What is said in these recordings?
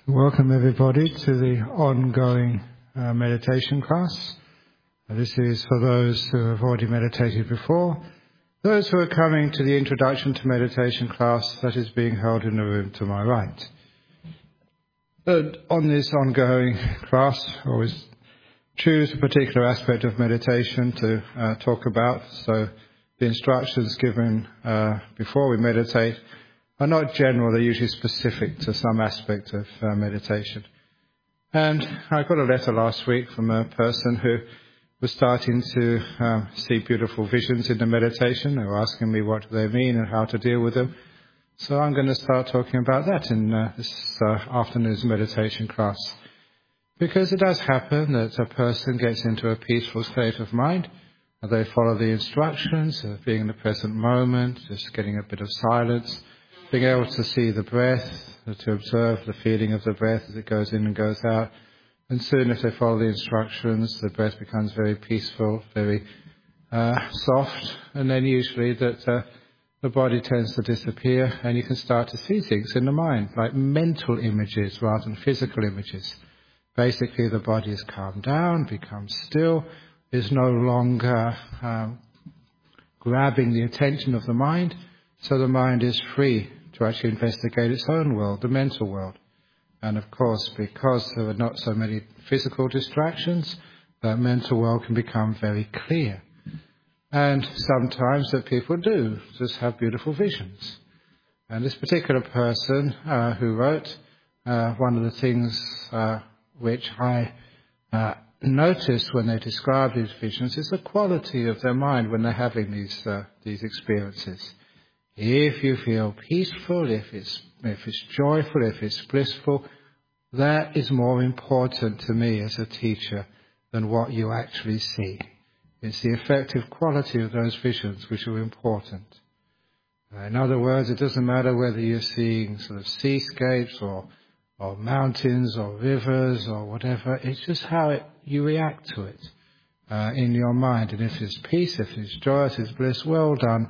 Welcome everybody to the ongoing meditation class. This is for those who have already meditated before, those who are coming to the introduction to meditation class that is being held in the room to my right. And on this ongoing class, I always choose a particular aspect of meditation to talk about. So the instructions given before we meditate are not general, they're usually specific to some aspect of meditation. And I got a letter last week from a person who was starting to see beautiful visions in the meditation. They were asking me what they mean and how to deal with them. So I'm going to start talking about that in this afternoon's meditation class. Because it does happen that a person gets into a peaceful state of mind, and they follow the instructions of being in the present moment, just getting a bit of silence, being able to see the breath, to observe the feeling of the breath as it goes in and goes out. And soon, if they follow the instructions, the breath becomes very peaceful, very soft, and then usually that the body tends to disappear, and you can start to see things in the mind, like mental images rather than physical images. Basically, the body is calmed down, becomes still, is no longer grabbing the attention of the mind, so the mind is free to actually investigate its own world, the mental world. And of course, because there are not so many physical distractions, the mental world can become very clear. And sometimes that people do just have beautiful visions. And this particular person who wrote, one of the things which I noticed when they describe these visions is the quality of their mind when they're having these experiences. If you feel peaceful, if it's joyful, if it's blissful, that is more important to me as a teacher than what you actually see. It's the effective quality of those visions which are important. In other words, it doesn't matter whether you're seeing sort of seascapes or mountains or rivers or whatever. It's just how you react to it in your mind. And if it's peace, if it's joy, if it's bliss, well done.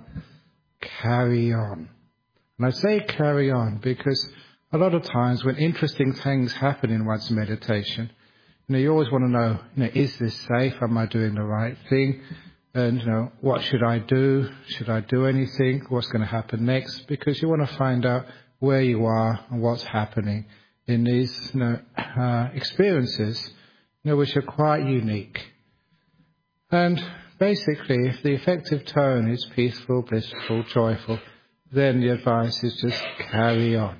Carry on. And I say carry on because a lot of times when interesting things happen in one's meditation, you always want to know, is this safe? Am I doing the right thing? And, what should I do? Should I do anything? What's going to happen next? Because you want to find out where you are and what's happening in these experiences, which are quite unique. And basically, if the effective tone is peaceful, blissful, joyful, then the advice is just carry on.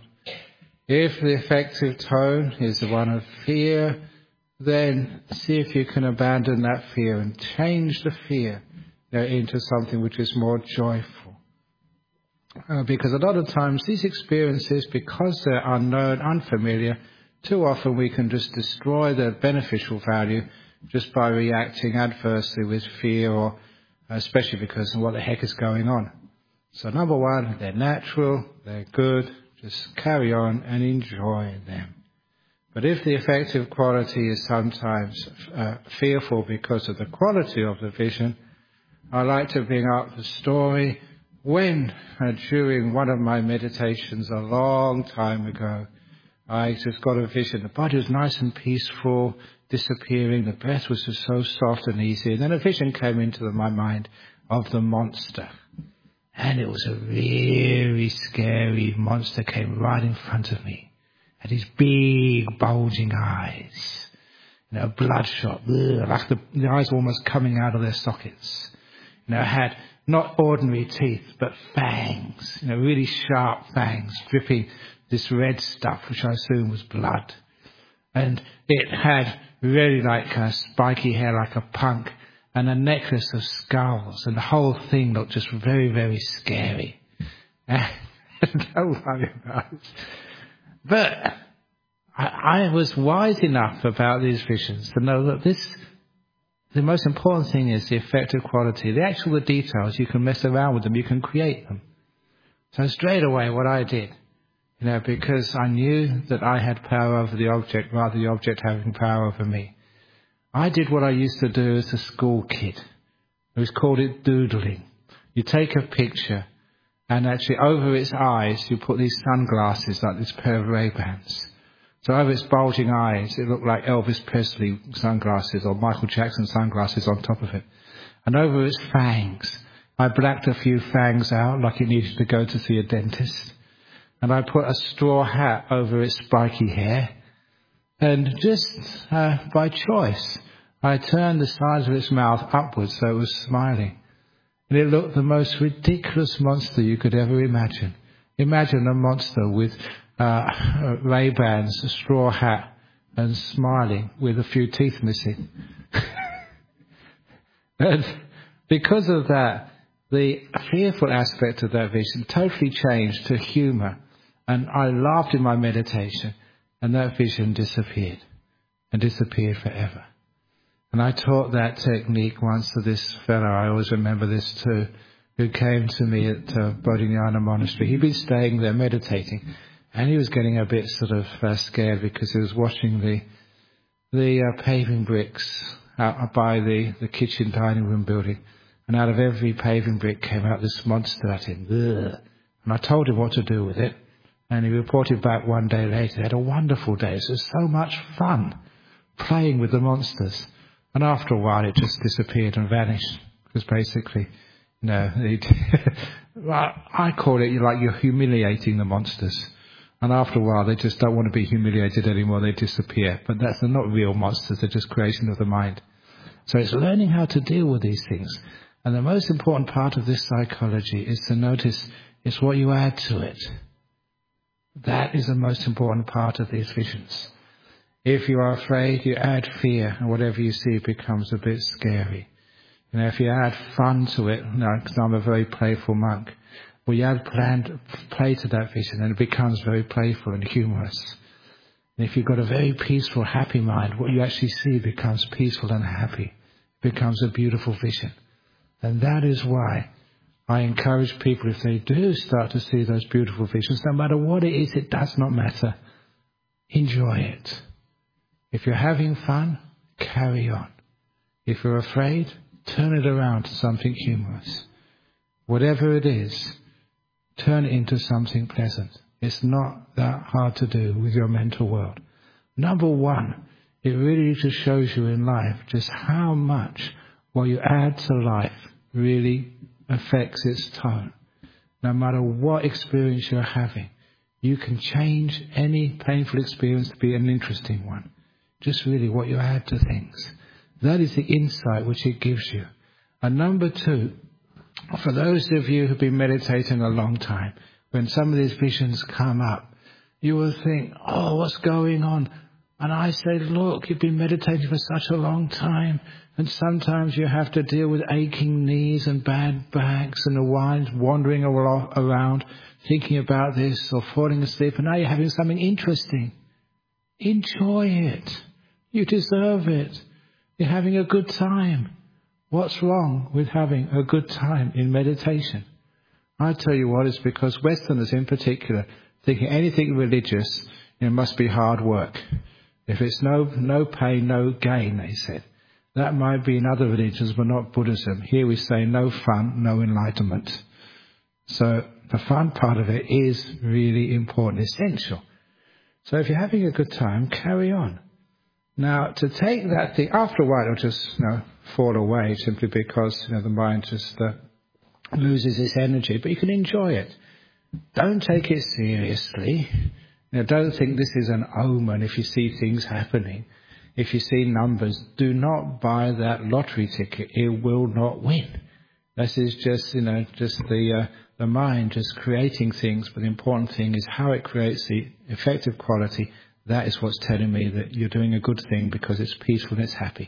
If the effective tone is the one of fear, then see if you can abandon that fear and change the fear into something which is more joyful. Because a lot of times these experiences, because they're unknown, unfamiliar, too often we can just destroy their beneficial value just by reacting adversely with fear, or especially because of what the heck is going on. So number one, they're natural, they're good, just carry on and enjoy them. But if the effective quality is sometimes fearful because of the quality of the vision, I like to bring up the story when during one of my meditations a long time ago, I just got a vision. The body was nice and peaceful, disappearing. The breath was just so soft and easy. And then a vision came into my mind of the monster. And it was a really scary monster came right in front of me. Had these big bulging eyes, bloodshot, like the eyes were almost coming out of their sockets. Had not ordinary teeth, but fangs, really sharp fangs, dripping this red stuff, which I assume was blood. And it had really spiky hair like a punk, and a necklace of skulls, and the whole thing looked just very, very scary. Don't worry about it. But I was wise enough about these visions to know that the most important thing is the effective quality. The details, you can mess around with them, you can create them. So straight away what I did, because I knew that I had power over the object rather than the object having power over me, I did what I used to do as a school kid. We called it doodling. You take a picture and actually over its eyes you put these sunglasses, like this pair of Ray-Bans. So over its bulging eyes, it looked like Elvis Presley sunglasses or Michael Jackson sunglasses on top of it. And over its fangs, I blacked a few fangs out like it needed to go to see a dentist. And I put a straw hat over its spiky hair. And just by choice, I turned the sides of its mouth upwards so it was smiling. And it looked the most ridiculous monster you could ever imagine. Imagine a monster with Ray-Bans, a straw hat, and smiling with a few teeth missing. And because of that, the fearful aspect of that vision totally changed to humour. And I laughed in my meditation, and that vision disappeared, and disappeared forever. And I taught that technique once to this fellow, I always remember this too, who came to me at Bodhinyana Monastery. He'd been staying there meditating, and he was getting a bit sort of scared because he was watching the paving bricks out by the kitchen dining room building. And out of every paving brick came out this monster at him. Ugh. And I told him what to do with it. And he reported back one day later. He had a wonderful day. It was so much fun playing with the monsters. And after a while, it just disappeared and vanished. Because basically, I call it like you're humiliating the monsters. And after a while, they just don't want to be humiliated anymore. They disappear. But they're not real monsters. They're just creation of the mind. So it's learning how to deal with these things. And the most important part of this psychology is to notice it's what you add to it. That is the most important part of these visions. If you are afraid, you add fear, and whatever you see becomes a bit scary. If you add fun to it, because I'm a very playful monk, well, you add play to that vision, and it becomes very playful and humorous. And if you've got a very peaceful, happy mind, what you actually see becomes peaceful and happy. It becomes a beautiful vision. And that is why I encourage people, if they do start to see those beautiful visions, no matter what it is, it does not matter. Enjoy it. If you're having fun, carry on. If you're afraid, turn it around to something humorous. Whatever it is, turn it into something pleasant. It's not that hard to do with your mental world. Number one, it really just shows you in life just how much what you add to life really affects its tone. No matter what experience you're having, you can change any painful experience to be an interesting one. Just really what you add to things. That is the insight which it gives you. And number two, for those of you who've been meditating a long time, when some of these visions come up, you will think, oh, what's going on? And I say, look, you've been meditating for such a long time, and sometimes you have to deal with aching knees and bad backs and the mind wandering around, thinking about this or falling asleep, and now you're having something interesting. Enjoy it. You deserve it. You're having a good time. What's wrong with having a good time in meditation? I tell you what, it's because Westerners in particular, thinking anything religious, must be hard work. If it's no pain, no gain, they said. That might be in other religions, but not Buddhism. Here we say no fun, no enlightenment. So the fun part of it is really important, essential. So if you're having a good time, carry on. Now, to take that thing, after a while it'll just fall away simply because the mind just loses its energy. But you can enjoy it. Don't take it seriously. Don't think this is an omen if you see things happening. If you see numbers, do not buy that lottery ticket. It will not win. This is just the mind just creating things. But the important thing is how it creates the effective quality. That is what's telling me that you're doing a good thing because it's peaceful and it's happy.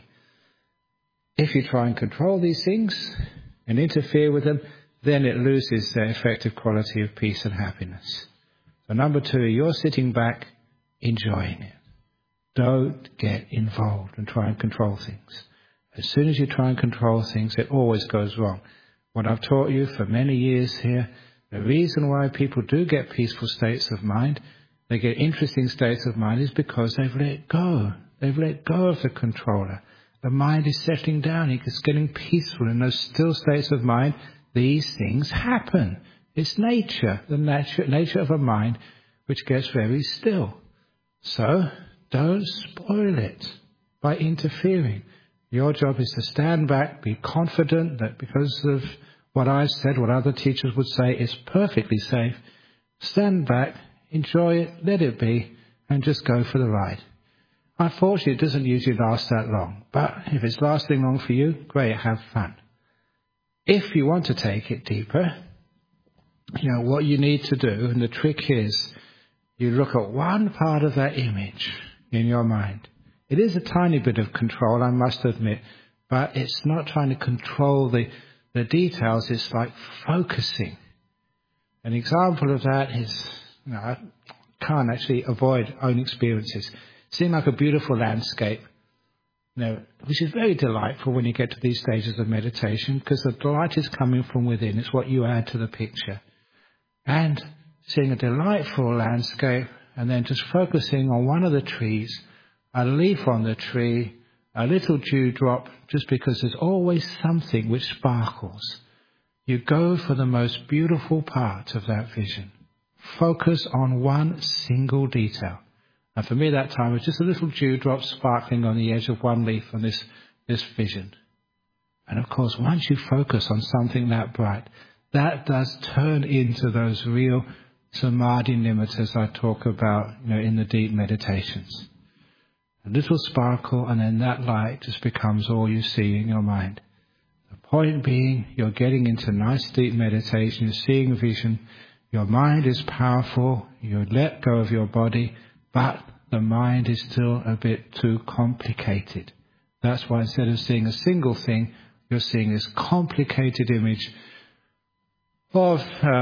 If you try and control these things and interfere with them, then it loses their effective quality of peace and happiness. So number two, you're sitting back, enjoying it. Don't get involved and try and control things. As soon as you try and control things, it always goes wrong. What I've taught you for many years here, the reason why people do get peaceful states of mind, they get interesting states of mind, is because they've let go. They've let go of the controller. The mind is settling down. It's getting peaceful. In those still states of mind, these things happen. It's nature, the nature of a mind which gets very still. So don't spoil it by interfering. Your job is to stand back, be confident that because of what I've said, what other teachers would say is perfectly safe. Stand back, enjoy it, let it be, and just go for the ride. Unfortunately, it doesn't usually last that long, but if it's lasting long for you, great, have fun. If you want to take it deeper, what you need to do, and the trick is, you look at one part of that image in your mind. It is a tiny bit of control, I must admit, but it's not trying to control the details, it's like focusing. An example of that is, I can't actually avoid own experiences. Seeing like a beautiful landscape, which is very delightful when you get to these stages of meditation, because the delight is coming from within. It's what you add to the picture. And seeing a delightful landscape, and then just focusing on one of the trees, a leaf on the tree, a little dewdrop, just because there's always something which sparkles. You go for the most beautiful part of that vision. Focus on one single detail. And for me that time was just a little dewdrop sparkling on the edge of one leaf on this vision. And of course, once you focus on something that bright, that does turn into those real samadhi nimittas I talk about, in the deep meditations. A little sparkle, and then that light just becomes all you see in your mind. The point being, you're getting into nice deep meditation, you're seeing vision, your mind is powerful, you let go of your body, but the mind is still a bit too complicated. That's why instead of seeing a single thing, you're seeing this complicated image of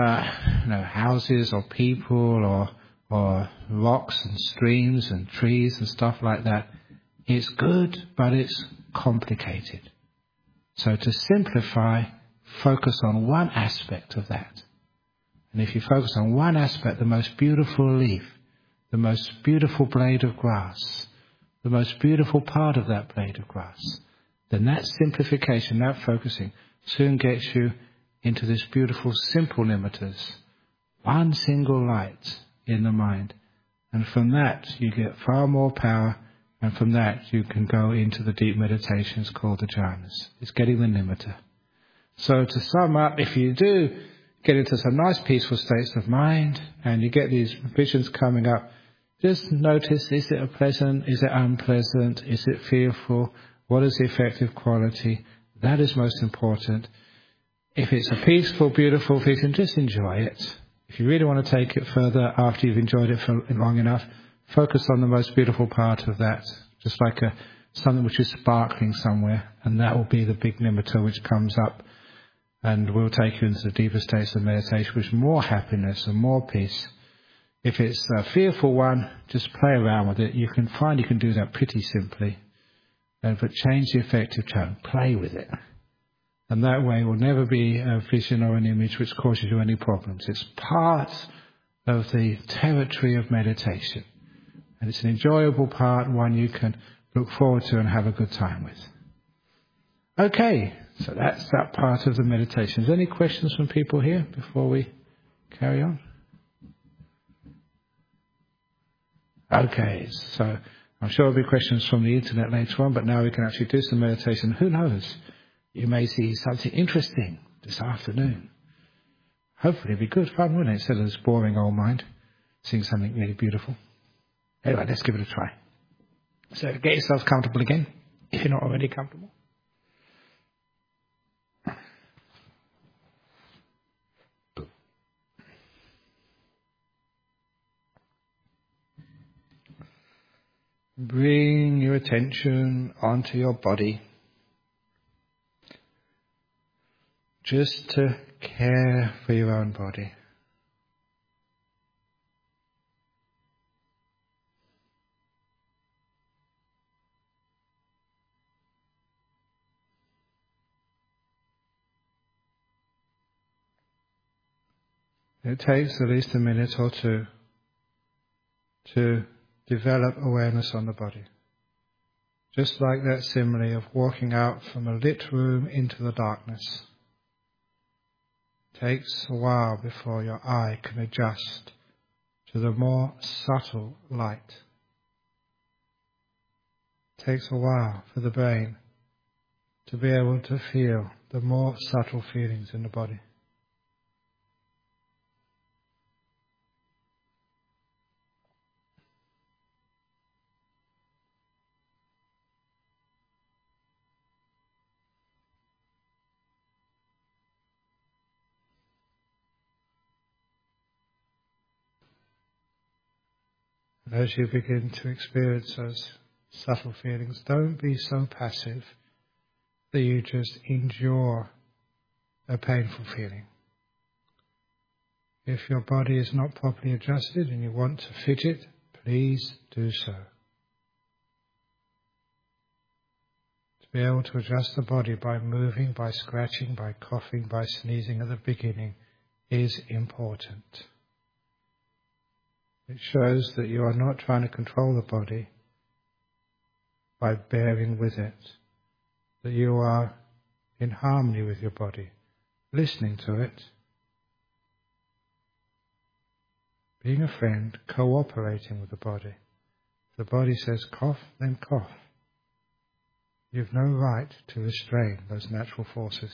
houses or people or rocks and streams and trees and stuff like that. It's good, but it's complicated. So to simplify, focus on one aspect of that. And if you focus on one aspect, the most beautiful leaf, the most beautiful blade of grass, the most beautiful part of that blade of grass, then that simplification, that focusing, soon gets you into this beautiful simple nimittas. One single light in the mind. And from that you get far more power, and from that you can go into the deep meditations called the jhanas. It's getting the nimitta. So to sum up, if you do get into some nice peaceful states of mind and you get these visions coming up, just notice, is it pleasant, is it unpleasant, is it fearful, what is the effective quality? That is most important. If it's a peaceful, beautiful vision, just enjoy it. If you really want to take it further after you've enjoyed it for long enough, focus on the most beautiful part of that, just like something which is sparkling somewhere, and that will be the big nimitta which comes up and will take you into the deeper states of meditation with more happiness and more peace. If it's a fearful one, just play around with it. You can find you can do that pretty simply. But change the effective tone. Play with it. And that way it will never be a vision or an image which causes you any problems. It's part of the territory of meditation. And it's an enjoyable part, one you can look forward to and have a good time with. Okay, so that's that part of the meditation. Is there any questions from people here before we carry on? Okay, so I'm sure there'll be questions from the internet later on, but now we can actually do some meditation. Who knows? You may see something interesting this afternoon. Hopefully it'll be good fun, wouldn't it? Instead of this boring old mind, seeing something really beautiful. Anyway, let's give it a try. So get yourselves comfortable again, if you're not already comfortable. Bring your attention onto your body. Just to care for your own body. It takes at least a minute or two to develop awareness on the body. Just like that simile of walking out from a lit room into the darkness. It takes a while before your eye can adjust to the more subtle light takes a while for the brain to be able to feel the more subtle feelings in the body. And as you begin to experience those subtle feelings, don't be so passive that you just endure a painful feeling. If your body is not properly adjusted and you want to fidget, please do so. To be able to adjust the body by moving, by scratching, by coughing, by sneezing at the beginning is important. It shows that you are not trying to control the body by bearing with it, that you are in harmony with your body, listening to it, being a friend, cooperating with the body. If the body says cough, then cough. You've no right to restrain those natural forces.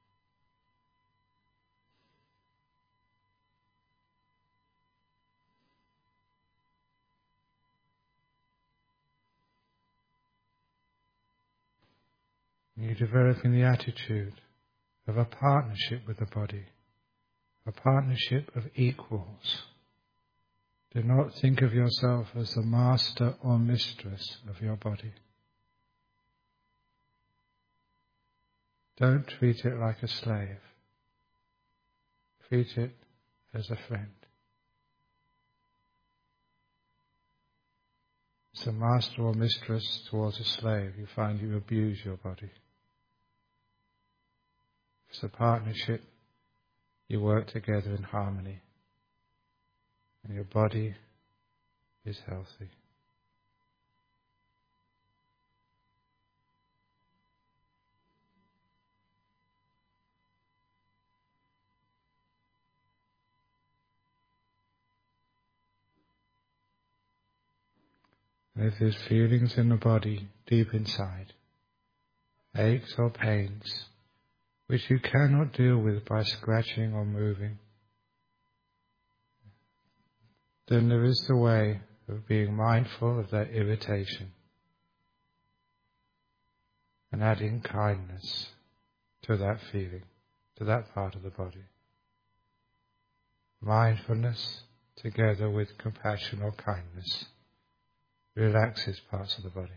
You're developing the attitude of a partnership with the body, a partnership of equals. Do not think of yourself as the master or mistress of your body. Don't treat it like a slave. Treat it as a friend. As a master or mistress towards a slave, you find you abuse your body. It's a partnership. You work together in harmony. And your body is healthy. And if there's feelings in the body deep inside, aches or pains, which you cannot deal with by scratching or moving, then there is the way of being mindful of that irritation and adding kindness to that feeling, to that part of the body. Mindfulness together with compassion or kindness relaxes parts of the body.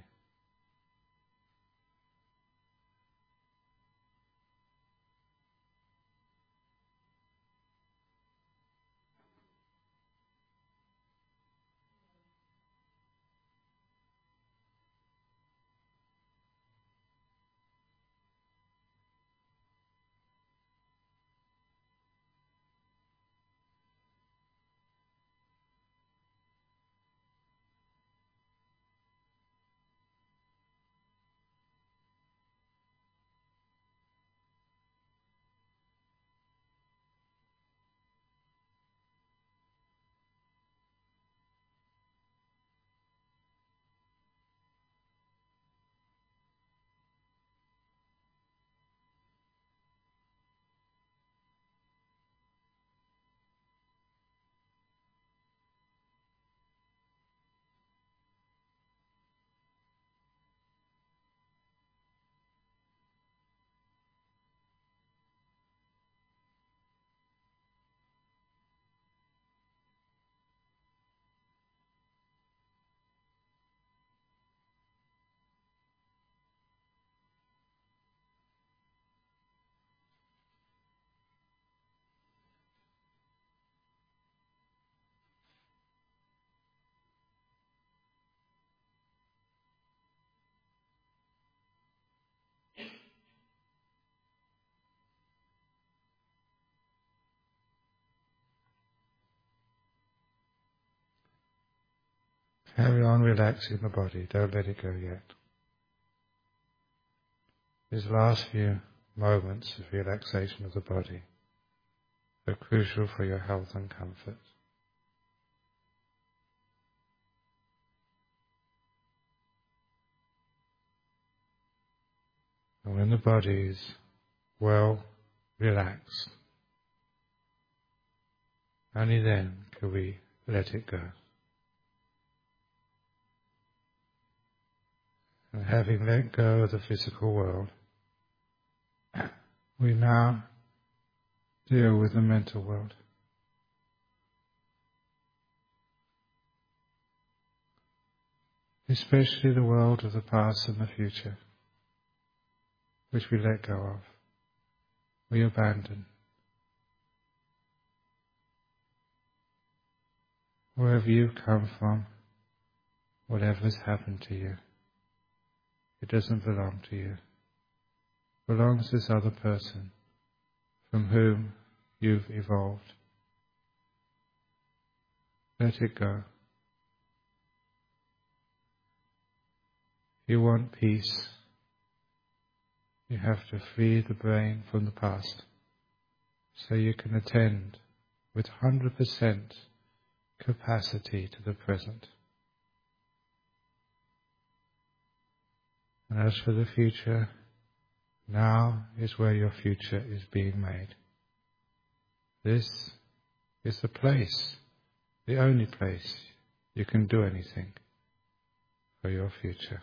Carry on relaxing the body, don't let it go yet. These last few moments of relaxation of the body are crucial for your health and comfort. And when the body is well relaxed, only then can we let it go. And having let go of the physical world, we now deal with the mental world. Especially the world of the past and the future, which we let go of, we abandon. Wherever you've come from, whatever has happened to you, it doesn't belong to you. It belongs to this other person from whom you've evolved. Let it go. If you want peace, you have to free the brain from the past so you can attend with 100% capacity to the present. And as for the future, now is where your future is being made. This is the place, the only place you can do anything for your future.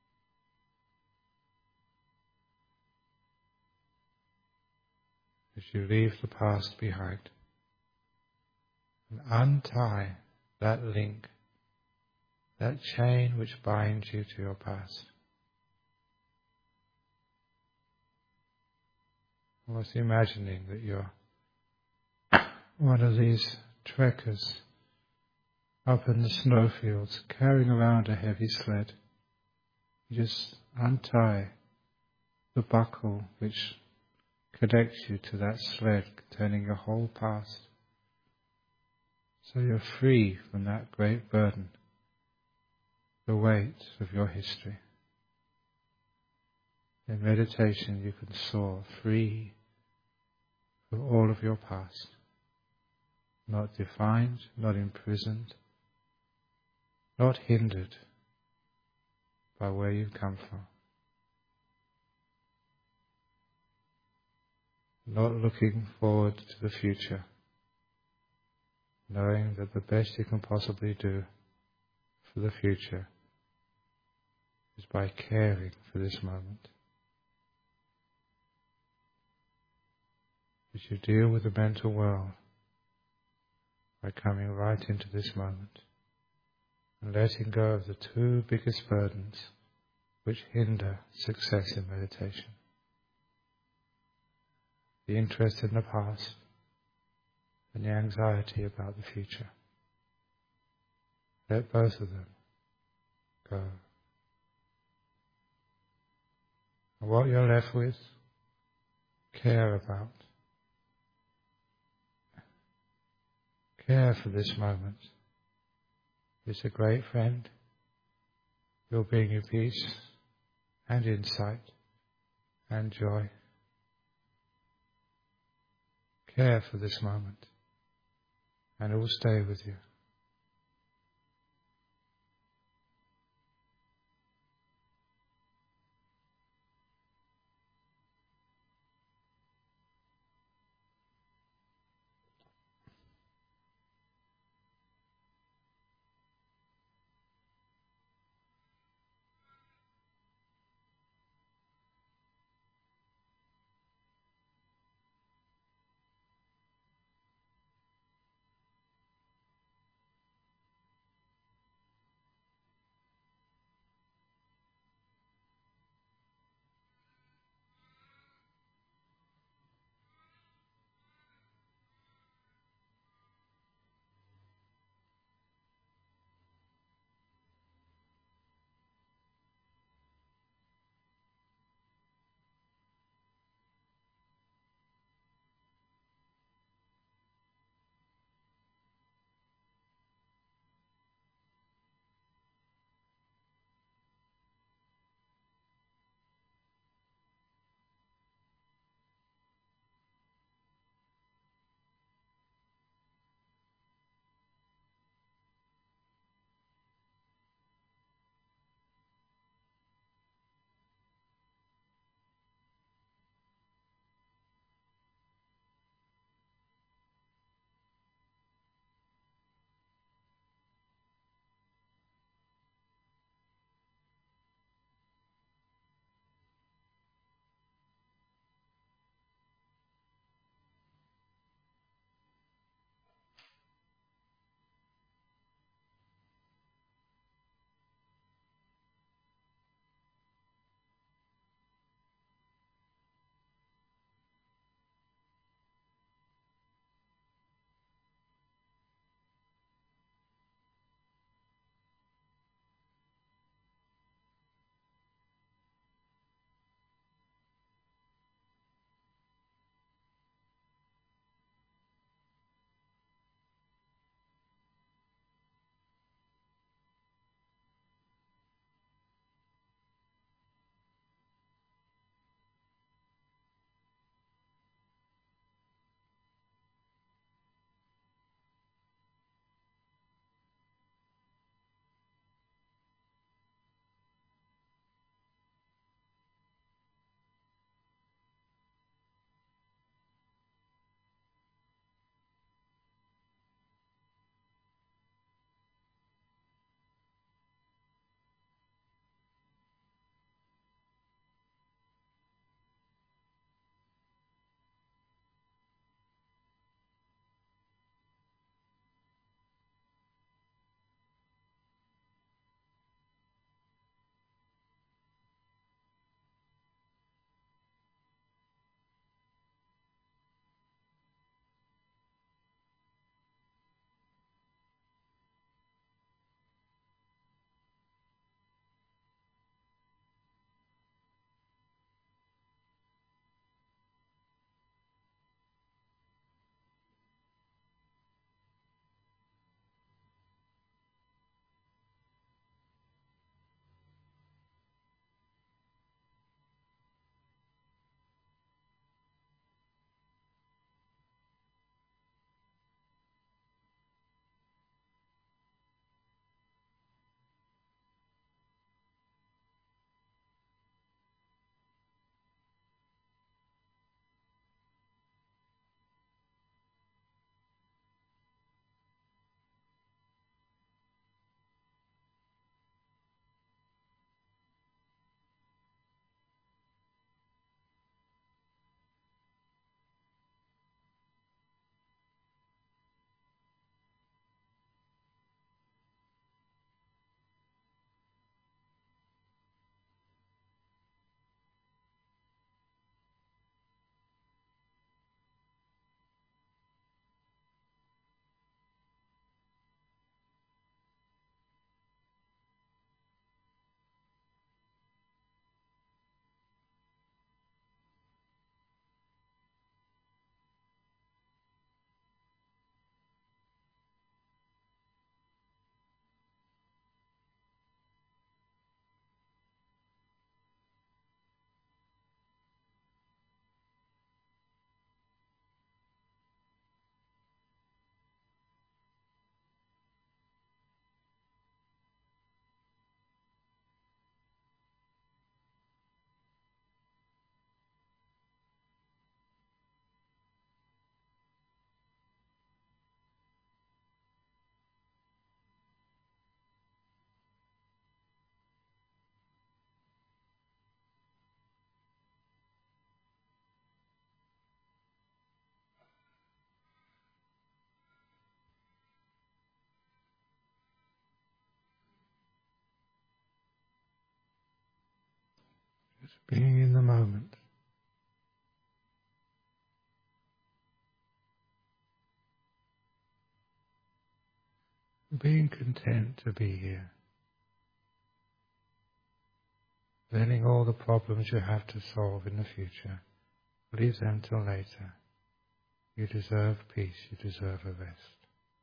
As you leave the past behind and untie that link, that chain which binds you to your past. I was imagining that you're one of these trekkers up in the snowfields carrying around a heavy sled. You just untie the buckle which connects you to that sled containing your whole past. So you're free from that great burden, the weight of your history. In meditation you can soar free from all of your past, not defined, not imprisoned, not hindered by where you've come from. Not looking forward to the future, knowing that the best you can possibly do for the future is by caring for this moment. As you deal with the mental world by coming right into this moment and letting go of the two biggest burdens which hinder success in meditation. The interest in the past and the anxiety about the future. Let both of them go. And what you're left with, care about. Care for this moment. It's a great friend. You'll bring you peace and insight and joy. Care for this moment, and it will stay with you. Just being in the moment. Being content to be here. Letting all the problems you have to solve in the future, leave them till later. You deserve peace, you deserve a rest.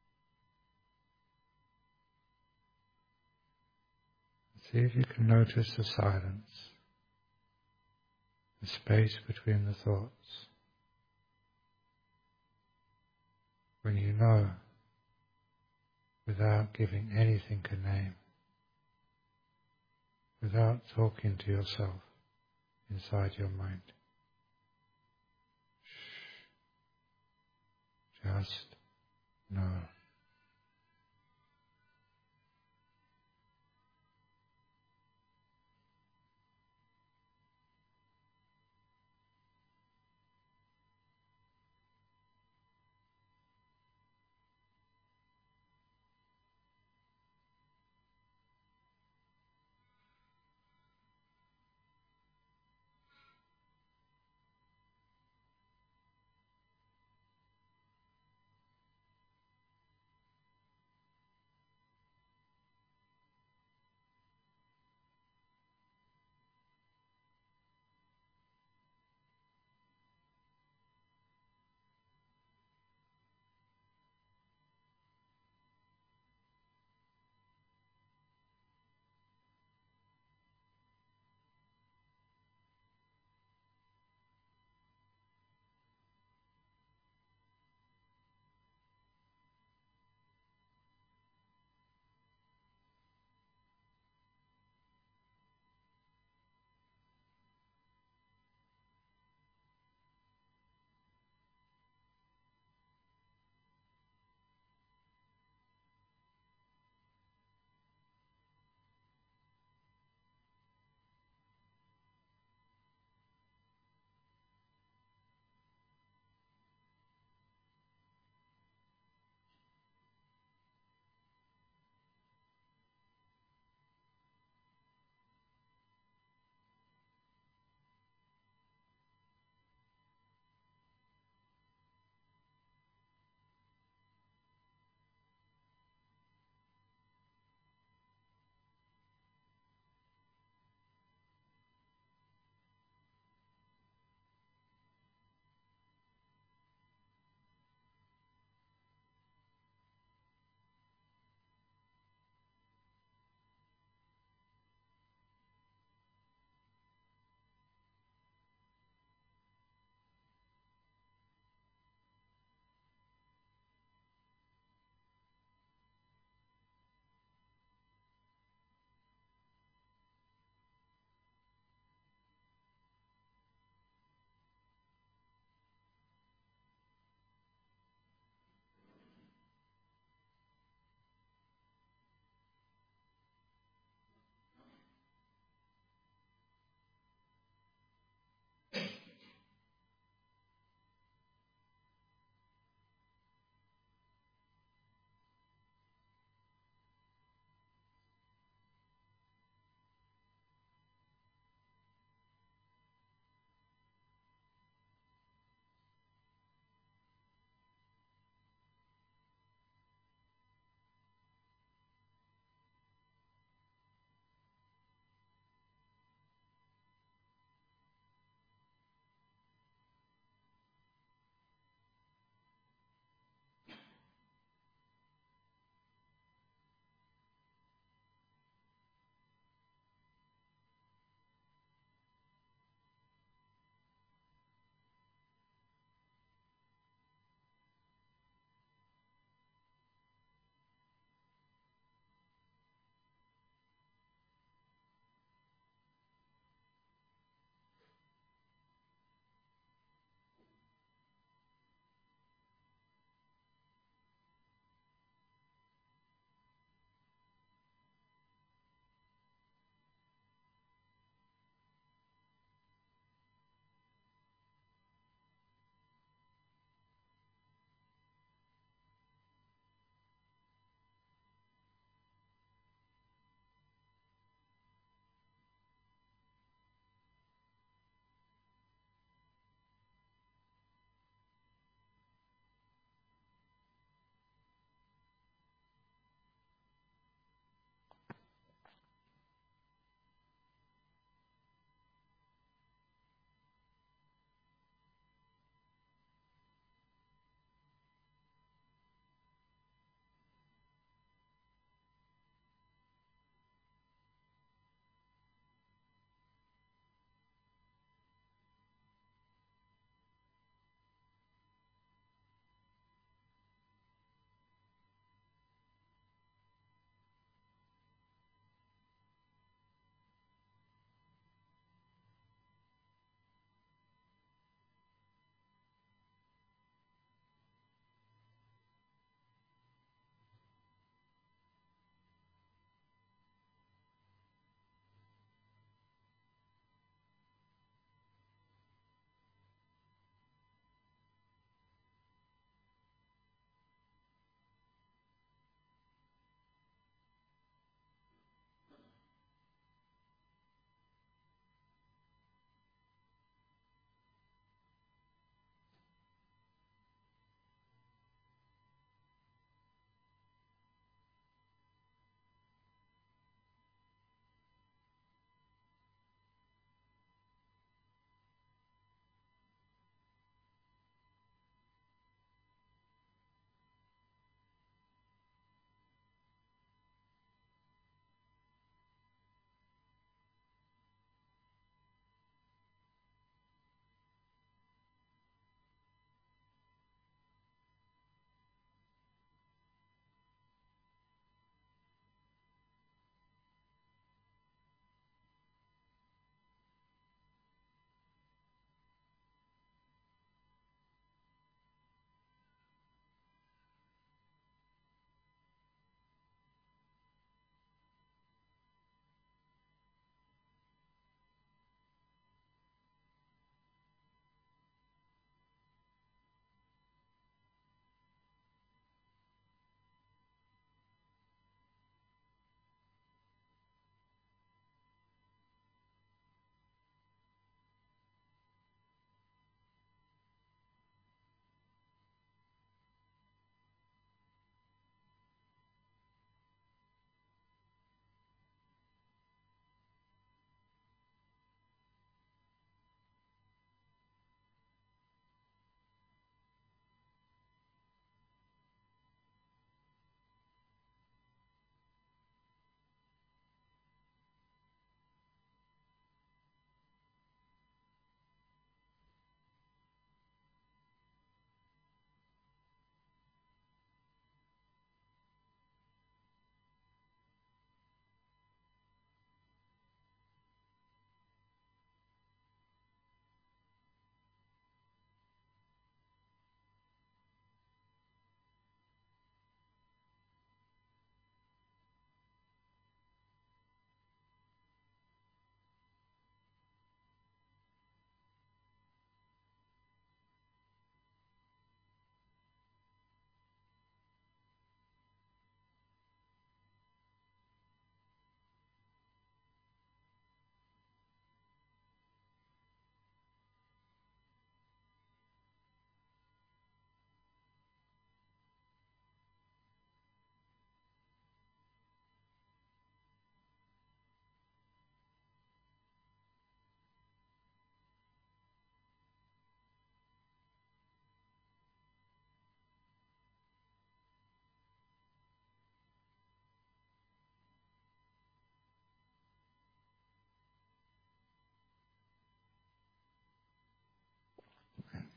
See if you can notice the silence, the space between the thoughts. When you know, without giving anything a name, without talking to yourself inside your mind. Just know.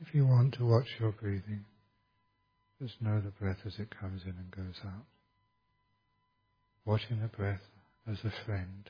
If you want to watch your breathing, just know the breath as it comes in and goes out. Watching the breath as a friend.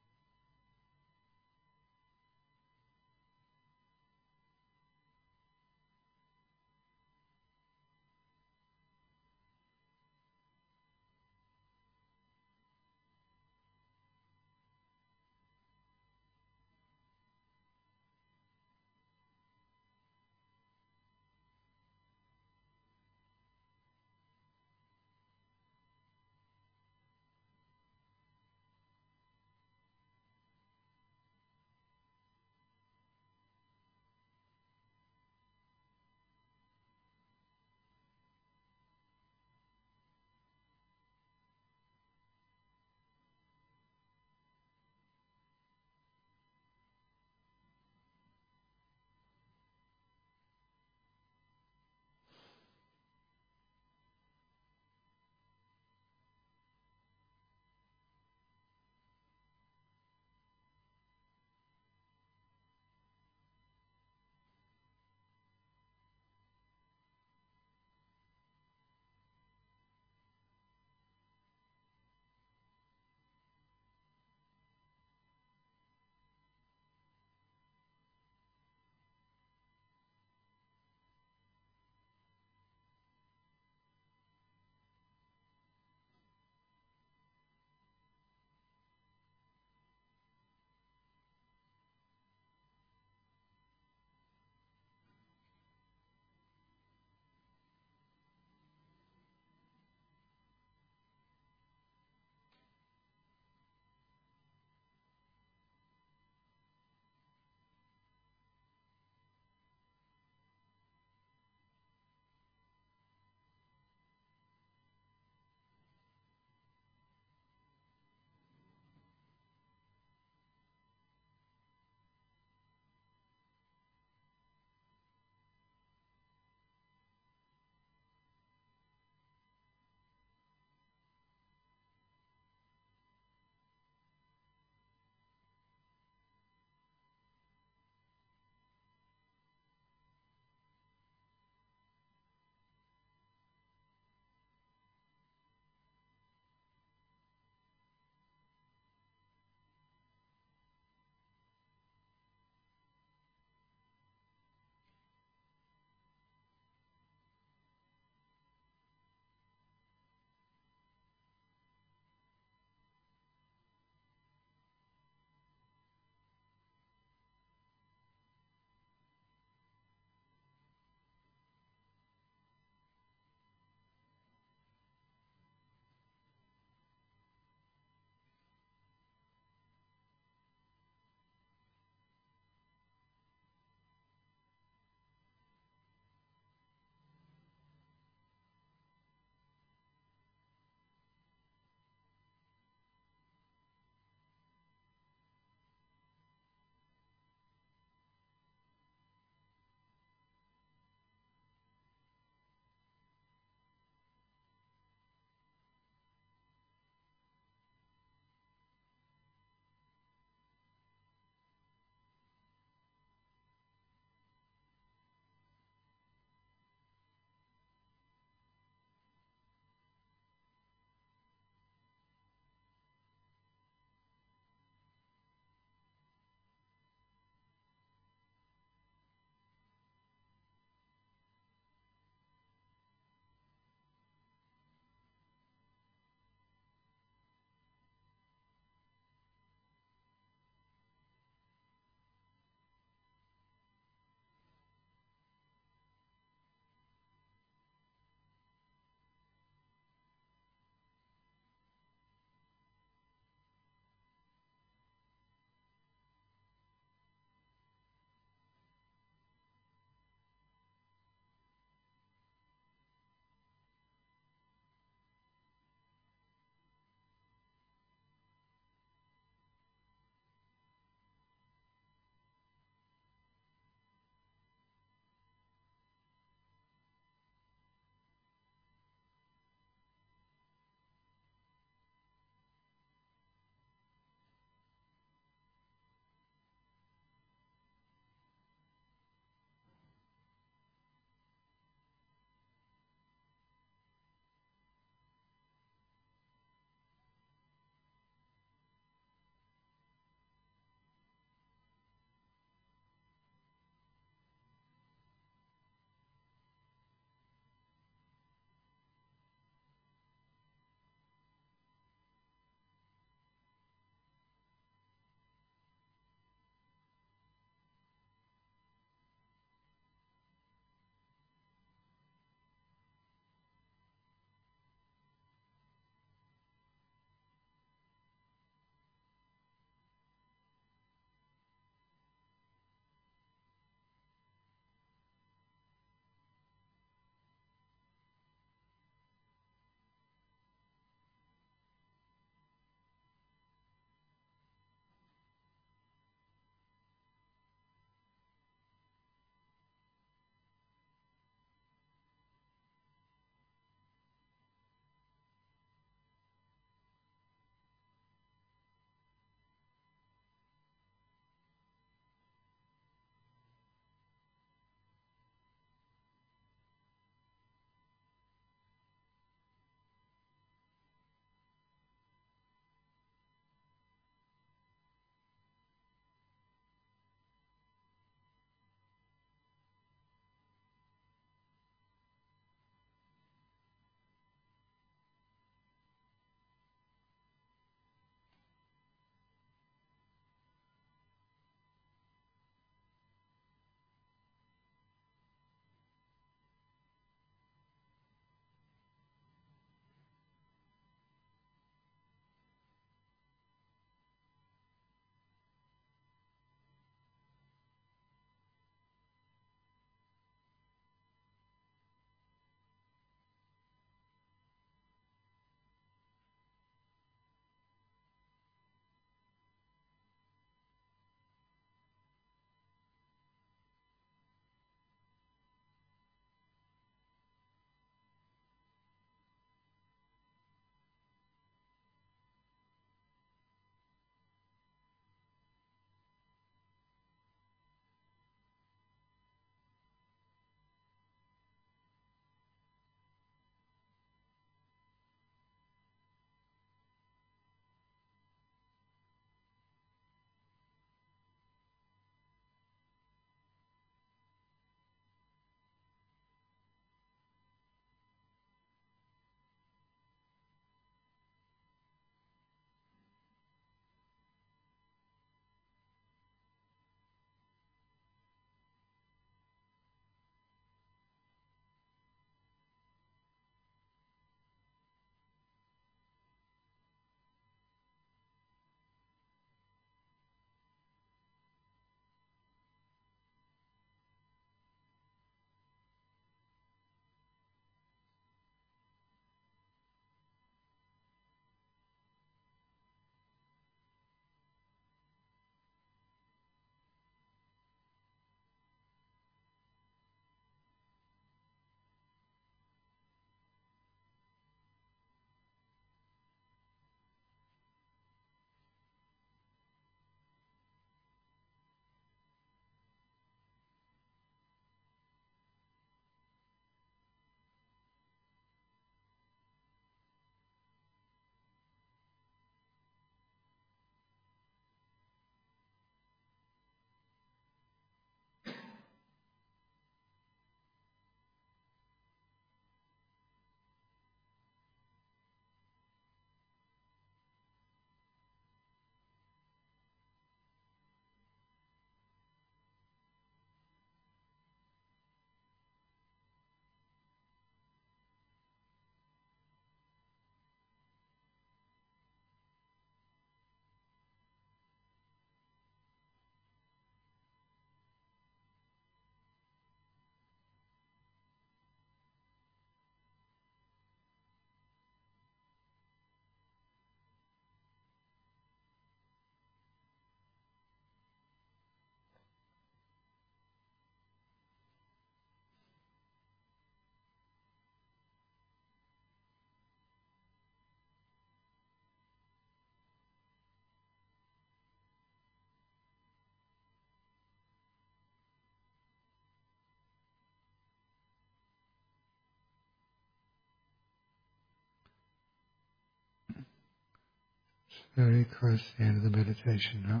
Very close to the end of the meditation now.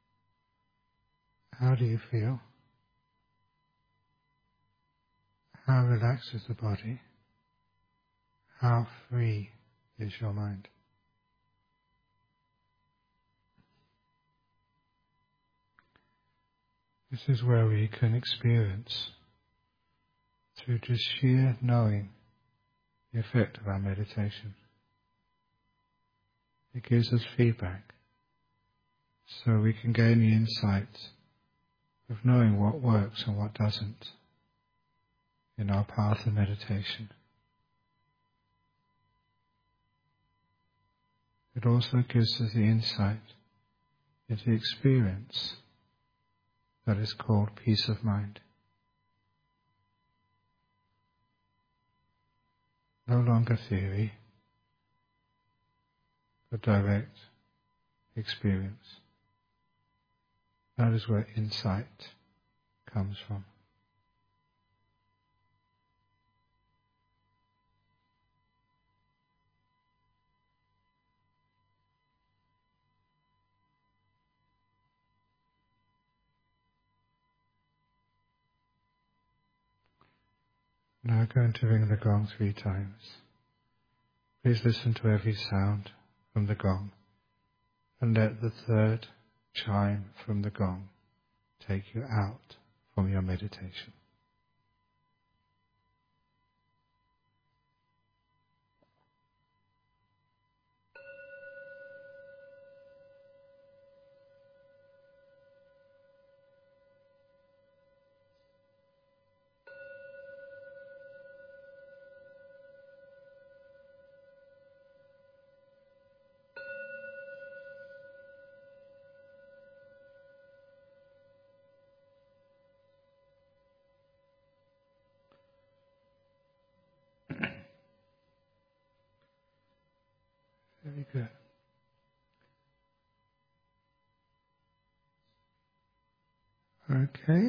How do you feel? How relaxed is the body? How free is your mind? This is where we can experience, through just sheer knowing, the effect of our meditation. It gives us feedback, so we can gain the insight of knowing what works and what doesn't in our path of meditation. It also gives us the insight into the experience that is called peace of mind. No longer theory, but direct experience. That is where insight comes from. Now I'm going to ring the gong 3 times. Please listen to every sound from the gong and let the third chime from the gong take you out from your meditation. Very good. Okay.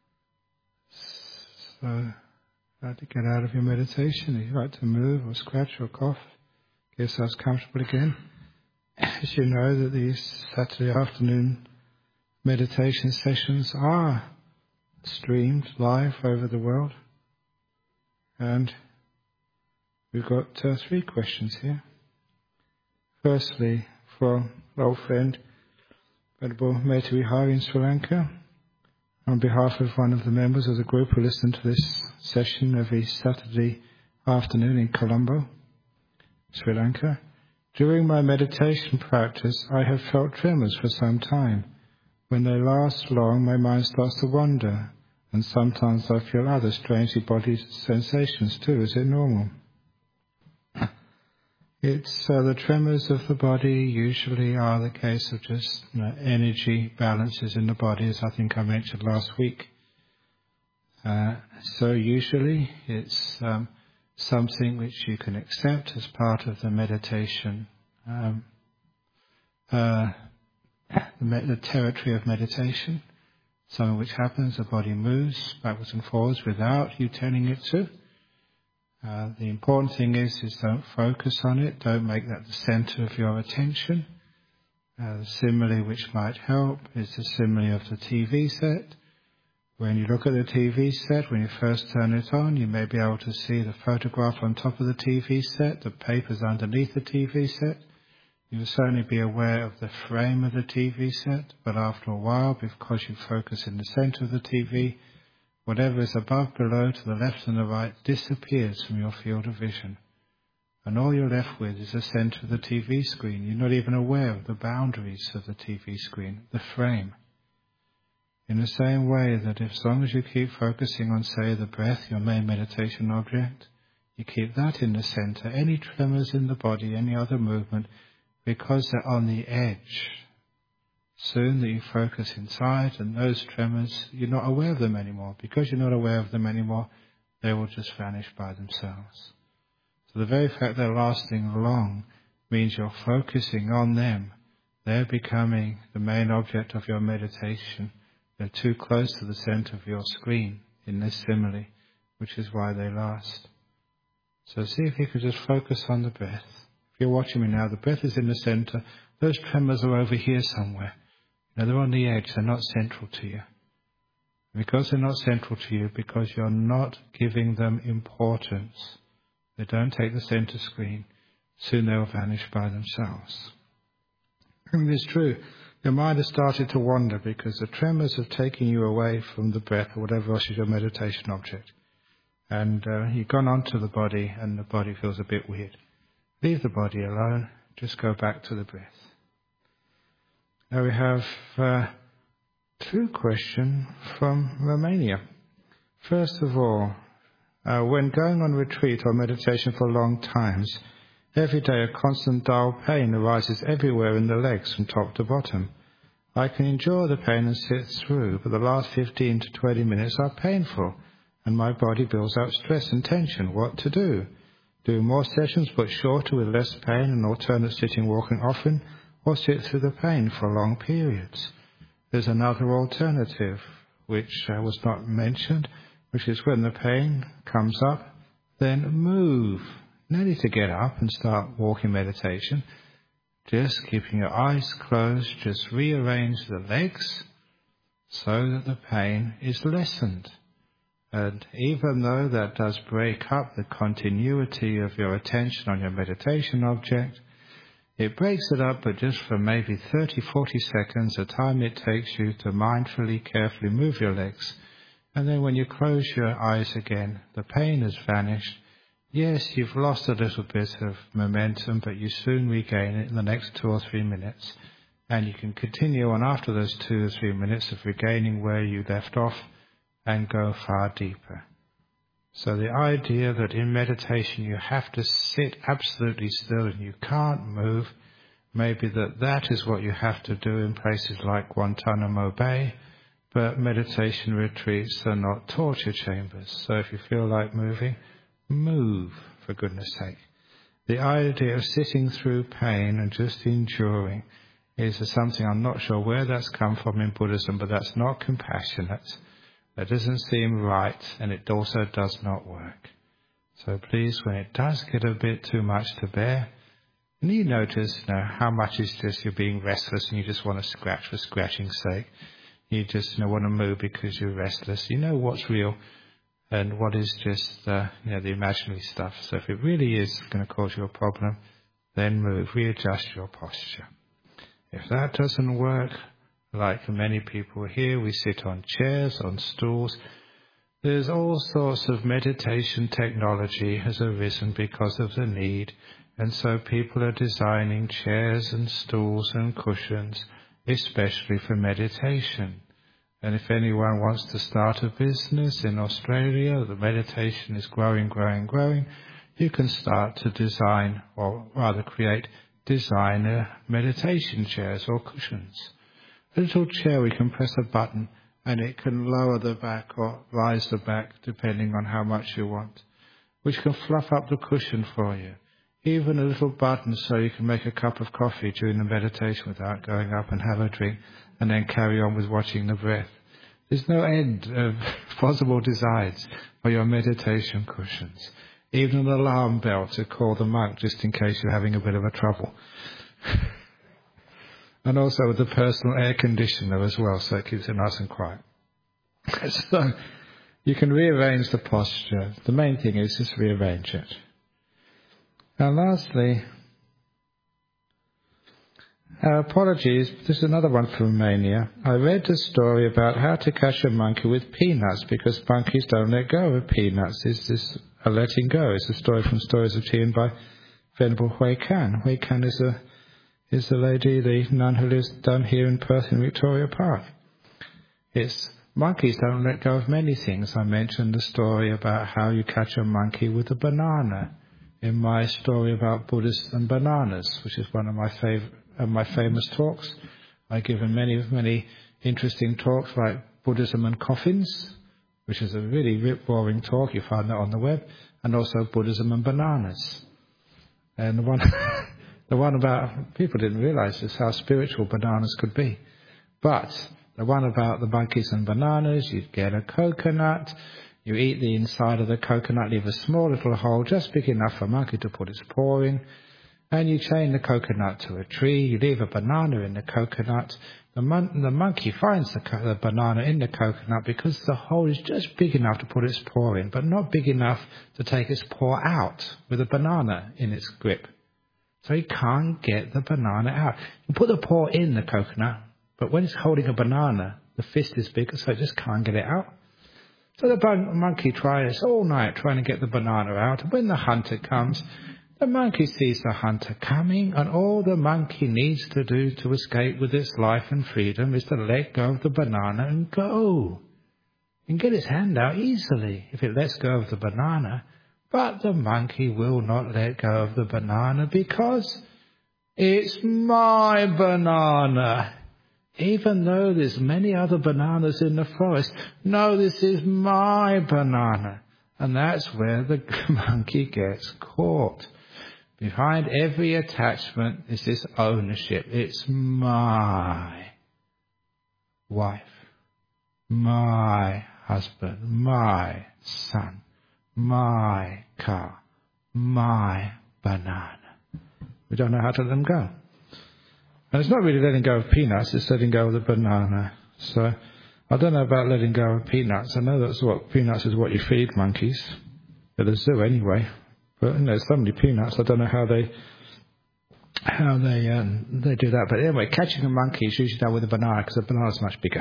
So, how to get out of your meditation? If you like to move or scratch or cough, get yourselves comfortable again. As you know that these Saturday afternoon meditation sessions are streamed live over the world. And we've got 3 questions here. Firstly, from an old friend, Venerable Meta Vihari in Sri Lanka, on behalf of one of the members of the group who listen to this session every Saturday afternoon in Colombo, Sri Lanka. During my meditation practice, I have felt tremors for some time. When they last long, my mind starts to wander, and sometimes I feel other strangely bodily sensations too. Is it normal? It's the tremors of the body usually are the case of just energy balances in the body, as I think I mentioned last week. So usually it's something which you can accept as part of the meditation, the territory of meditation, something which happens, the body moves backwards and forwards without you telling it to. The important thing is don't focus on it, don't make that the center of your attention. The simile which might help is the simile of the TV set. When you look at the TV set, when you first turn it on, you may be able to see the photograph on top of the TV set, the papers underneath the TV set. You will certainly be aware of the frame of the TV set, but after a while, because you focus in the center of the TV, whatever is above, below, to the left and the right disappears from your field of vision. And all you're left with is the center of the TV screen. You're not even aware of the boundaries of the TV screen, the frame. In the same way that as long as you keep focusing on, say, the breath, your main meditation object, you keep that in the center. Any tremors in the body, any other movement, because they're on the edge, soon that you focus inside and those tremors, you're not aware of them anymore. Because you're not aware of them anymore, they will just vanish by themselves. So the very fact they're lasting long means you're focusing on them. They're becoming the main object of your meditation. They're too close to the center of your screen in this simile, which is why they last. So see if you could just focus on the breath. If you're watching me now, the breath is in the center. Those tremors are over here somewhere. They're on the edge. They're not central to you. Because they're not central to you, because you're not giving them importance, they don't take the center screen. Soon they'll vanish by themselves. And it's true. Your mind has started to wander because the tremors have taken you away from the breath or whatever else is your meditation object. And you've gone onto the body and the body feels a bit weird. Leave the body alone. Just go back to the breath. Now we have 2 questions from Romania. First of all, when going on retreat or meditation for long times, every day a constant dull pain arises everywhere in the legs from top to bottom. I can endure the pain and sit through, but the last 15 to 20 minutes are painful, and my body builds up stress and tension. What to do? Do more sessions but shorter with less pain and alternate sitting, walking often, or sit through the pain for long periods? There's another alternative, which was not mentioned, which is when the pain comes up, then move. No need to get up and start walking meditation. Just keeping your eyes closed, just rearrange the legs so that the pain is lessened. And even though that does break up the continuity of your attention on your meditation object, it breaks it up, but just for maybe 30-40 seconds, the time it takes you to mindfully, carefully move your legs. And then when you close your eyes again, the pain has vanished. Yes, you've lost a little bit of momentum, but you soon regain it in the next 2 or 3 minutes. And you can continue on after those 2 or 3 minutes of regaining where you left off and go far deeper. So the idea that in meditation you have to sit absolutely still and you can't move, maybe that is what you have to do in places like Guantanamo Bay, but meditation retreats are not torture chambers. So if you feel like moving, move, for goodness sake. The idea of sitting through pain and just enduring is something, I'm not sure where that's come from in Buddhism, but that's not compassionate. That doesn't seem right, and it also does not work. So please, when it does get a bit too much to bear, and you notice how much is just you're being restless and you just want to scratch for scratching's sake. You just want to move because you're restless. You know what's real and what is just the imaginary stuff. So if it really is going to cause you a problem, then move, readjust your posture. If that doesn't work, like many people here, we sit on chairs, on stools. There's all sorts of meditation technology has arisen because of the need, and so people are designing chairs and stools and cushions, especially for meditation. And if anyone wants to start a business in Australia, the meditation is growing, you can start to design, or rather create designer meditation chairs or cushions. A little chair, we can press a button and it can lower the back or rise the back depending on how much you want, which can fluff up the cushion for you. Even a little button so you can make a cup of coffee during the meditation without going up and have a drink and then carry on with watching the breath. There's no end of possible designs for your meditation cushions. Even an alarm bell to call the monk just in case you're having a bit of a trouble. And also with the personal air conditioner as well, so it keeps it nice and quiet. So you can rearrange the posture. The main thing is just rearrange it. And lastly, apologies, this is another one from Romania. I read a story about how to catch a monkey with peanuts because monkeys don't let go of peanuts. Is this a letting go? It's a story from Stories of Tea by Venerable Hui Kan. Hui Kan is the lady, the nun who lives down here in Perth in Victoria Park. It's monkeys don't let go of many things. I mentioned the story about how you catch a monkey with a banana in my story about Buddhists and bananas, which is one of my famous talks. I've given many interesting talks like Buddhism and coffins, which is a really rip-roaring talk. You find that on the web, and also Buddhism and bananas. And the one about, people didn't realize this, how spiritual bananas could be. But the one about the monkeys and bananas, you get a coconut, you eat the inside of the coconut, leave a small little hole, just big enough for a monkey to put its paw in, And you chain the coconut to a tree, you leave a banana in the coconut. The monkey finds the banana in the coconut because the hole is just big enough to put its paw in, but not big enough to take its paw out with a banana in its grip. So he can't get the banana out. You put the paw in the coconut, but when it's holding a banana, the fist is bigger, so it just can't get it out. So the monkey tries all night trying to get the banana out. And when the hunter comes, the monkey sees the hunter coming, and all the monkey needs to do to escape with its life and freedom is to let go of the banana and go. You can get its hand out easily if it lets go of the banana, but the monkey will not let go of the banana because it's my banana. Even though there's many other bananas in the forest, no, this is my banana. And that's where the monkey gets caught. Behind every attachment is this ownership. It's my wife, my husband, my son, my car, my banana. We don't know how to let them go. And it's not really letting go of peanuts, it's letting go of the banana. So I don't know about letting go of peanuts. I know peanuts is what you feed monkeys. At the zoo anyway. But there's so many peanuts, I don't know how they do that. But anyway, catching a monkey is usually done with a banana because the banana's much bigger.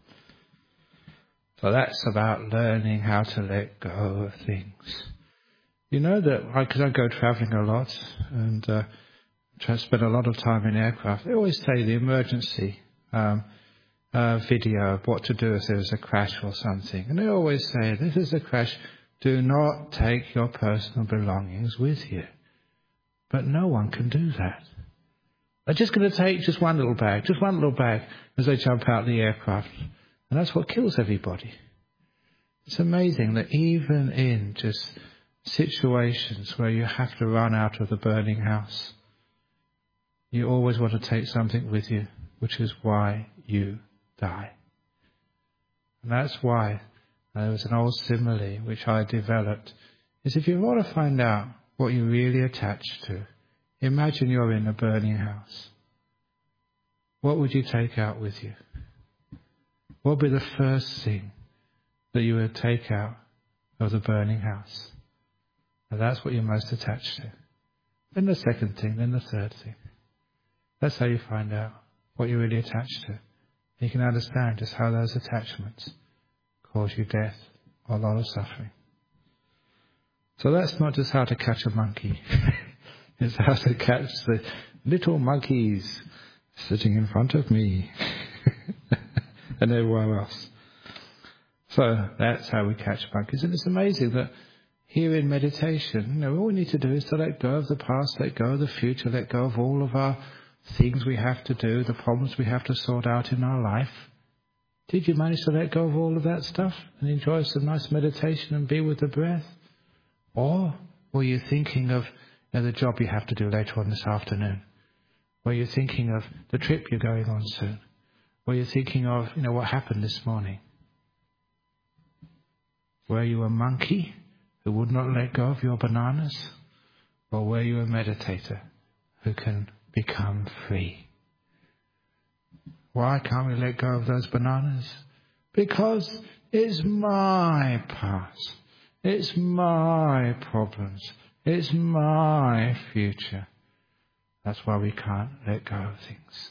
So that's about learning how to let go of things. You know that, because I go travelling a lot and try to spend a lot of time in aircraft, they always say the emergency video of what to do if there's a crash or something. And they always say, if there's a crash, do not take your personal belongings with you. But no one can do that. They're just going to take just one little bag as they jump out of the aircraft. And that's what kills everybody. It's amazing that even in just situations where you have to run out of the burning house, you always want to take something with you, which is why you die. And that's why there was an old simile which I developed, is if you want to find out what you're really attached to, imagine you're in a burning house. What would you take out with you? What would be the first thing that you would take out of the burning house? And that's what you're most attached to. Then the second thing, then the third thing. That's how you find out what you're really attached to. You can understand just how those attachments cause you death or a lot of suffering. So that's not just how to catch a monkey. It's how to catch the little monkeys sitting in front of me and everywhere else. So that's how we catch monkeys. And it's amazing that here in meditation, all we need to do is to let go of the past, let go of the future, let go of all of our things we have to do, the problems we have to sort out in our life. Did you manage to let go of all of that stuff and enjoy some nice meditation and be with the breath? Or were you thinking of the job you have to do later on this afternoon? Were you thinking of the trip you're going on soon? Were you thinking of what happened this morning? Were you a monkey who would not let go of your bananas? Or were you a meditator who can become free? Why can't we let go of those bananas? Because it's my past. It's my problems. It's my future. That's why we can't let go of things.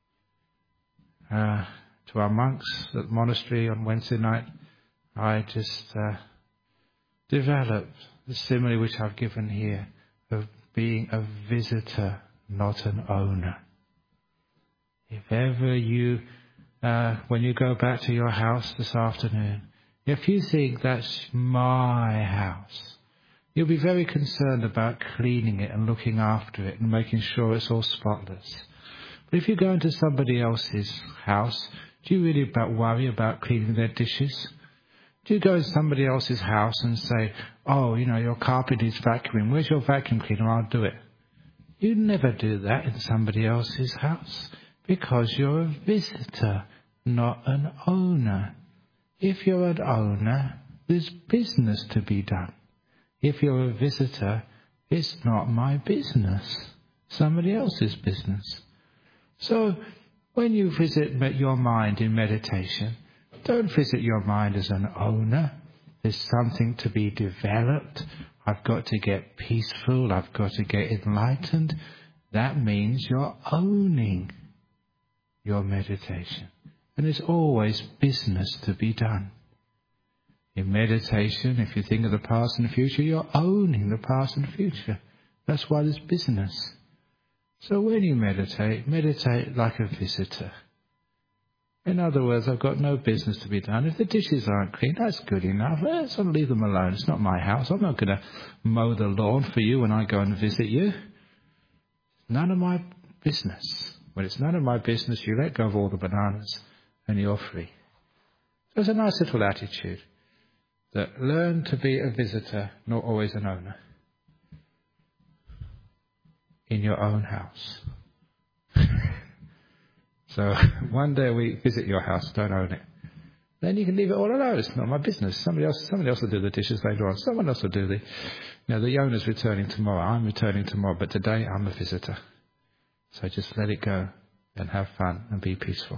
To our monks at the monastery on Wednesday night, I just developed the simile which I've given here of being a visitor, not an owner. If ever you, when you go back to your house this afternoon, if you think that's my house, you'll be very concerned about cleaning it and looking after it and making sure it's all spotless. But if you go into somebody else's house, do you really worry about cleaning their dishes? Do you go to somebody else's house and say, oh, your carpet is vacuuming, where's your vacuum cleaner? I'll do it. You never do that in somebody else's house. Because you're a visitor, not an owner. If you're an owner, there's business to be done. If you're a visitor, it's not my business. somebody else's business. So when you visit your mind in meditation, don't visit your mind as an owner. There's something to be developed. I've got to get peaceful. I've got to get enlightened. That means you're owning your meditation. And there's always business to be done. In meditation, if you think of the past and the future, you're owning the past and the future. That's why there's business. So when you meditate, meditate like a visitor. In other words, I've got no business to be done. If the dishes aren't clean, that's good enough. Let's leave them alone. It's not my house. I'm not going to mow the lawn for you when I go and visit you. None of my business. When it's none of my business, you let go of all the bananas and you're free. So it's a nice little attitude. That learn to be a visitor, not always an owner. In your own house. So one day we visit your house, don't own it. Then you can leave it all alone. It's not my business. Somebody else will do the dishes later on. Someone else will do the owner's returning tomorrow. I'm returning tomorrow, but today I'm a visitor. So just let it go and have fun and be peaceful.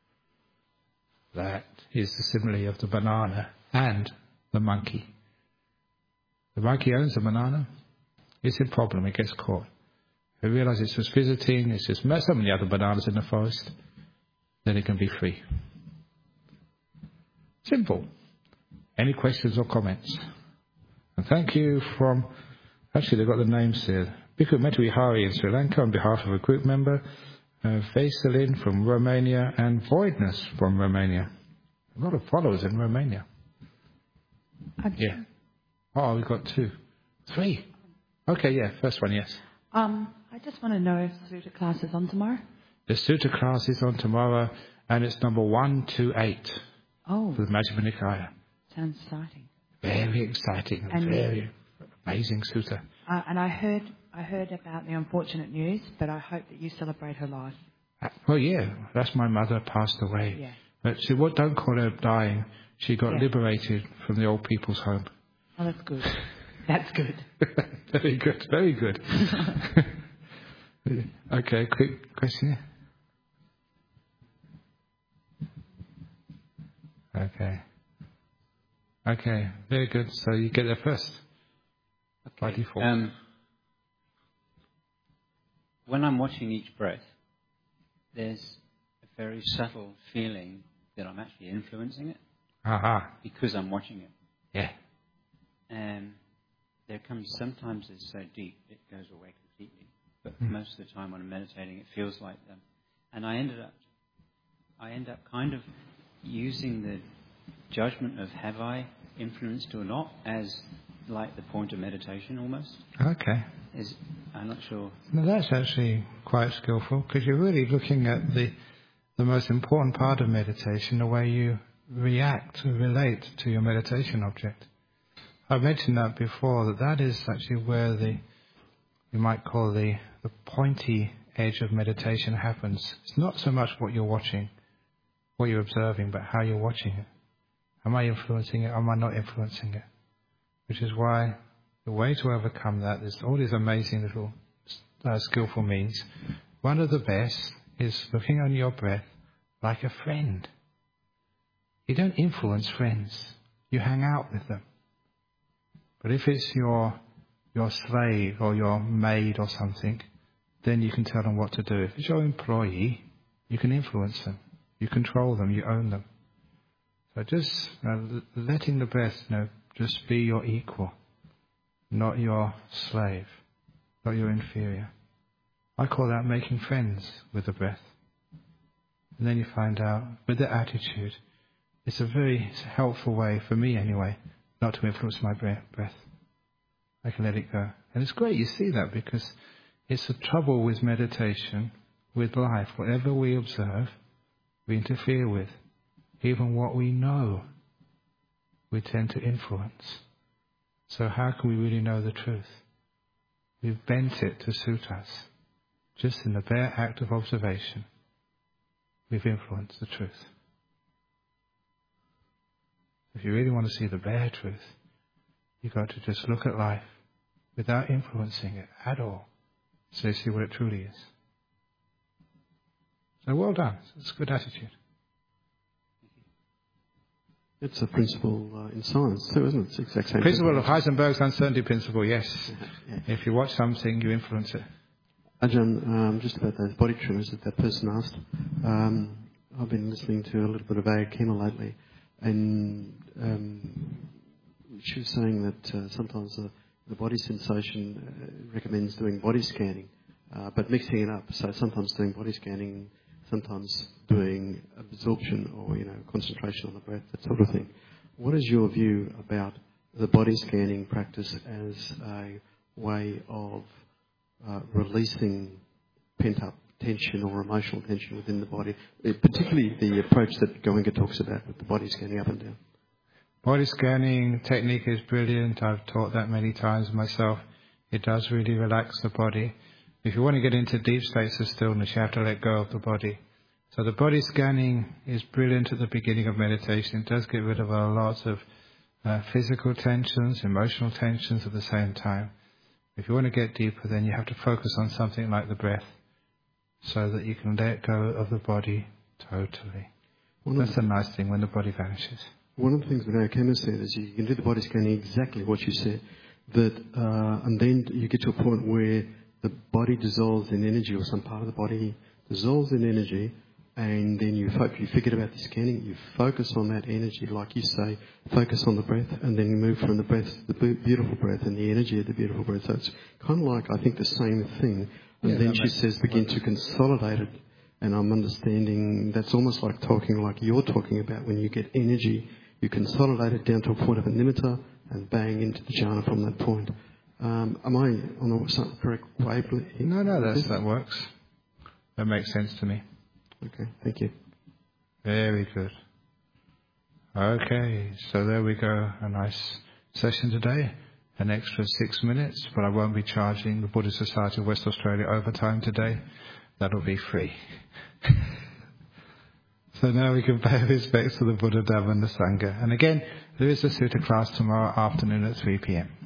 That is the simile of the banana and the monkey. The monkey owns the banana. It's a problem. It gets caught. If it realizes it's just visiting, it's just mess up with the other bananas in the forest, then it can be free. Simple. Any questions or comments? And thank you from, actually they've got the names here. Bhikkhu Metawihari in Sri Lanka on behalf of a group member, Veselin from Romania and Voidness from Romania. A lot of followers in Romania. Okay. Yeah. Oh, we've got 2. 3. Okay, yeah, first one, yes. I just want to know if Sutta class is on tomorrow. The Sutta class is on tomorrow, and it's number 128 for the Majjhima Nikaya. Sounds exciting. Very exciting and very amazing Sutta. And I heard about the unfortunate news, but I hope that you celebrate her life. Well, yeah, that's my mother passed away. Yeah. But see, don't call her dying. She got liberated from the old people's home. Oh, that's good. That's good. Very good, very good. Okay, quick question. Okay, very good. So you get there first. Okay. By default. When I'm watching each breath, there's a very subtle feeling that I'm actually influencing it. Because I'm watching it. Yeah. And there comes sometimes it's so deep it goes away completely. But most of the time when I'm meditating, it feels like them. And I end up kind of using the judgment of have I influenced or not as like the point of meditation almost. Okay. I'm not sure. No, that's actually quite skillful because you're really looking at the most important part of meditation, the way you react and relate to your meditation object. I've mentioned that before, that is actually where you might call the pointy edge of meditation happens. It's not so much what you're watching, what you're observing, but how you're watching it. Am I influencing it? Am I not influencing it? Which is why the way to overcome that, there's all these amazing little skillful means. One of the best is looking on your breath like a friend. You don't influence friends. You hang out with them. But if it's your slave or your maid or something, then you can tell them what to do. If it's your employee, you can influence them. You control them. You own them. So just letting the breath, just be your equal, not your slave, not your inferior. I call that making friends with the breath. And then you find out, with the attitude, it's a very helpful way, for me anyway, not to influence my breath. I can let it go. And it's great you see that, because it's the trouble with meditation, with life. Whatever we observe, we interfere with. Even what we know, we tend to influence. So how can we really know the truth? We've bent it to suit us. Just in the bare act of observation, we've influenced the truth. If you really want to see the bare truth, you've got to just look at life without influencing it at all. So you see what it truly is. So well done. It's a good attitude. It's a principle in science too, isn't it? It's the exact same Principle of Heisenberg's uncertainty principle, yes. Yeah. If you watch something, you influence it. Ajahn, just about those body tremors that person asked. I've been listening to a little bit of Aya Kema lately, and she was saying that sometimes the body sensation recommends doing body scanning, but mixing it up. So sometimes doing body scanning, sometimes doing absorption or concentration on the breath, that sort of thing. What is your view about the body scanning practice as a way of releasing pent-up tension or emotional tension within the body, particularly the approach that Goenka talks about with the body scanning up and down? Body scanning technique is brilliant. I've taught that many times myself. It does really relax the body. If you want to get into deep states of stillness, you have to let go of the body. So the body scanning is brilliant at the beginning of meditation. It does get rid of a lot of physical tensions, emotional tensions at the same time. If you want to get deeper, then you have to focus on something like the breath so that you can let go of the body totally. That's a nice thing when the body vanishes. One of the things that Aya Kema said is you can do the body scanning exactly what you said, and then you get to a point where the body dissolves in energy, or some part of the body dissolves in energy, and then you forget about the scanning, you focus on that energy, like you say, focus on the breath, and then you move from the breath, the beautiful breath, and the energy of the beautiful breath. So it's kind of like, I think, the same thing. And then she says, begin to consolidate it. And I'm understanding that's almost like talking like you're talking about when you get energy, you consolidate it down to a point of a nimitta and bang into the jhana from that point. Am I on the correct wavelength? No, that works. That makes sense to me. Okay, thank you. Very good. Okay, so there we go. A nice session today. An extra 6 minutes, but I won't be charging the Buddhist Society of West Australia overtime today. That'll be free. So now we can pay respects to the Buddha, Dhamma and the Sangha. And again, there is a Sutta class tomorrow afternoon at 3 p.m.